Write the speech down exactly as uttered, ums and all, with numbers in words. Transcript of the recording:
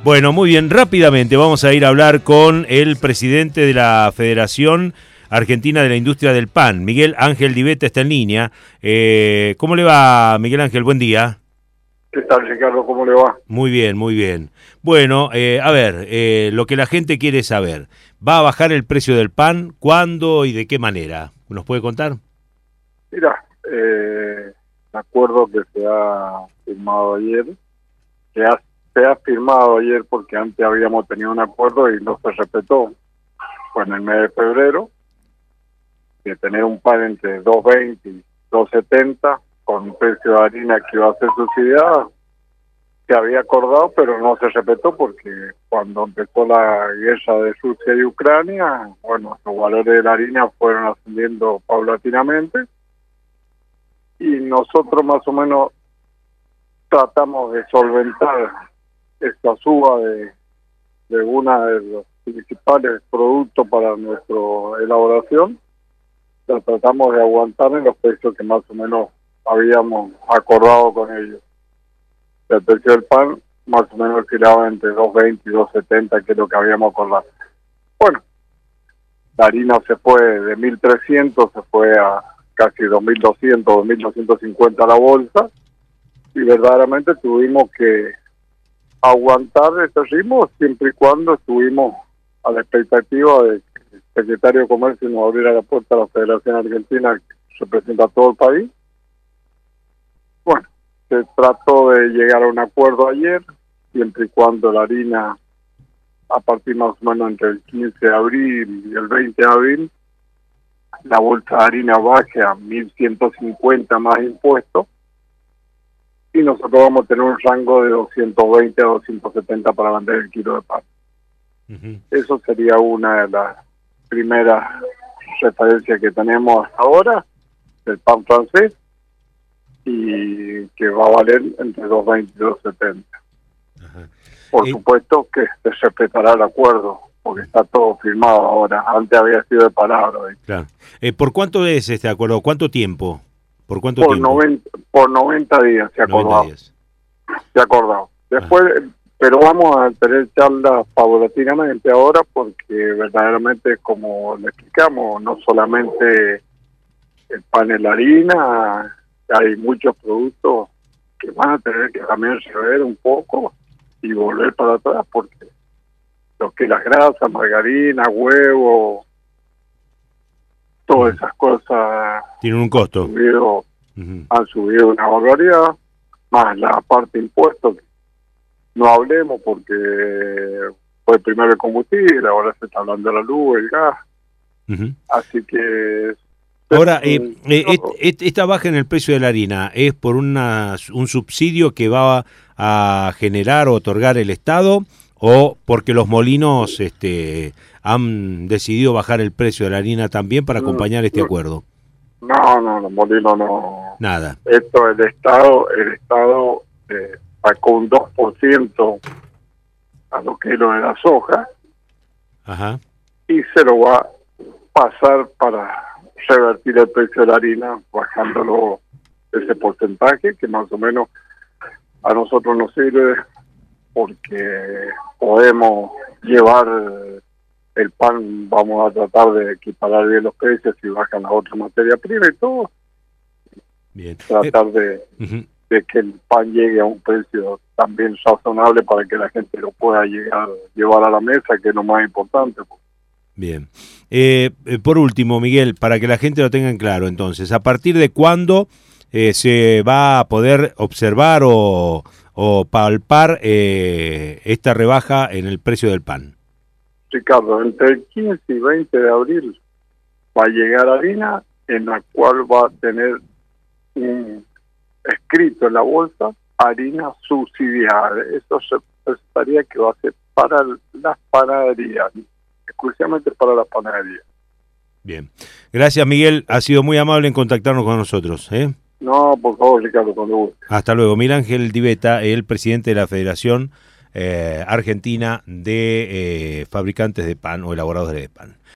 Bueno, muy bien, rápidamente vamos a ir a hablar con el presidente de la Federación Argentina de la Industria del Pan, Miguel Ángel Diveta, está en línea. Eh, ¿Cómo le va, Miguel Ángel? Buen día. ¿Qué tal, Ricardo? ¿Cómo le va? Muy bien, muy bien. Bueno, eh, a ver, eh, lo que la gente quiere saber, ¿va a bajar el precio del pan? ¿Cuándo y de qué manera? ¿Nos puede contar? Mira, eh, el acuerdo que se ha firmado ayer, que ha, se ha firmado ayer porque antes habíamos tenido un acuerdo y no se respetó, fue en el mes de febrero, de tener un pan entre dos veinte y dos setenta, con un precio de harina que iba a ser subsidiado. Se había acordado, pero no se respetó porque cuando empezó la guerra de Rusia y Ucrania, bueno, los valores de la harina fueron ascendiendo paulatinamente y nosotros más o menos tratamos de solventar esta suba de, de una de los principales productos para nuestra elaboración. La tratamos de aguantar en los precios que más o menos habíamos acordado con ellos. El precio del pan más o menos oscilaba entre dos veinte y dos setenta, que es lo que habíamos acordado. Bueno, la harina se fue de mil trescientos, se fue a casi dos mil doscientos, dos mil doscientos cincuenta la bolsa, y verdaderamente tuvimos que aguantar este ritmo siempre y cuando estuvimos a la expectativa de que el secretario de Comercio nos abriera la puerta a la Federación Argentina, que representa a todo el país. Bueno, se trató de llegar a un acuerdo ayer, siempre y cuando la harina, a partir más o menos entre el quince de abril y el veinte de abril, la bolsa de harina baje a mil ciento cincuenta más impuestos, y nosotros vamos a tener un rango de doscientos veinte a doscientos setenta para vender el kilo de pan. Uh-huh. Eso sería una de las primeras referencias que tenemos hasta ahora, del pan francés, y que va a valer entre dos veinte y dos setenta. Ajá. Por eh, supuesto que se respetará el acuerdo, porque está todo firmado ahora. Antes había sido de palabra. ¿eh? Claro. Eh, ¿Por cuánto es este acuerdo? ¿Cuánto tiempo? ¿Por cuánto por tiempo? noventa, por noventa días se ha acordado. Días. Se ha acordado. Después, Ajá. pero vamos a tener charlas paulatinamente ahora, porque verdaderamente, como le explicamos, no solamente el pan y la harina, hay muchos productos que van a tener que también rever un poco y volver para atrás, porque lo que las grasas, margarina, huevo, todas esas cosas tienen un costo. Han subido, uh-huh. han subido una barbaridad, más la parte de impuestos. No hablemos porque fue primero el combustible, ahora se está hablando de la luz, el gas. Uh-huh. Así que... Ahora, eh, eh, et, esta baja en el precio de la harina, ¿es por una, un subsidio que va a generar o otorgar el Estado, o porque los molinos este, han decidido bajar el precio de la harina también para acompañar este acuerdo? No, no, los molinos no. Nada. Esto, el Estado, el Estado eh, sacó un dos por ciento a lo que es lo de la soja. Ajá. Y se lo va a pasar para revertir el precio de la harina, bajándolo ese porcentaje, que más o menos a nosotros nos sirve porque podemos llevar el pan, vamos a tratar de equiparar bien los precios y bajan la otra materia prima y todo. Bien. Tratar de, uh-huh. de que el pan llegue a un precio también razonable para que la gente lo pueda llegar llevar a la mesa, que es lo más importante. Bien. Eh, eh, por último, Miguel, para que la gente lo tenga en claro, entonces, ¿a partir de cuándo eh, se va a poder observar o, o palpar eh, esta rebaja en el precio del pan? Ricardo, entre el quince y veinte de abril va a llegar harina en la cual va a tener un escrito en la bolsa, harina subsidiada. Eso se pensaría que va a ser para las panaderías, exclusivamente para la panadería. Bien. Gracias, Miguel. Ha sido muy amable en contactarnos con nosotros. ¿eh? No, por favor, Ricardo, cuando guste. Hasta luego. Miguel Ángel Diveta, el presidente de la Federación eh, Argentina de eh, Fabricantes de Pan o Elaboradores de Pan.